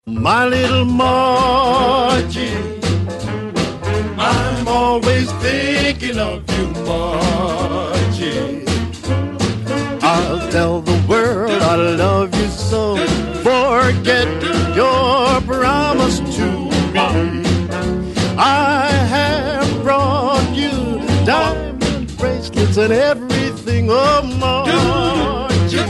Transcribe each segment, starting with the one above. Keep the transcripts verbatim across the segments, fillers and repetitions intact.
My little Margie, I'm always thinking of you, Margie. I'll tell the world I love you so. Forget your promise to me. I have brought you diamond bracelets and everything, oh, Margie.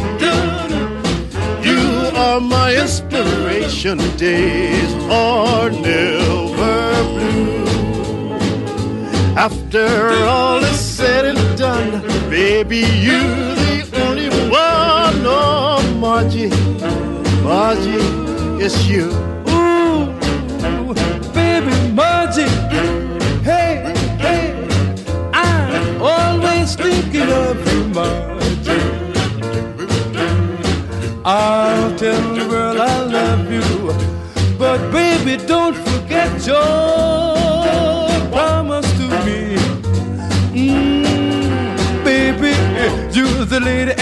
You are my inspiration. Days are never blue. After all is said and done, baby, you're the only one. Oh, Margie, Margie, it's you. Ooh, baby, Margie. Hey, hey, I'm always thinking of you, Margie. I'll tell the world I love you, but baby, don't forget your promise to me. Mm, baby, you're the lady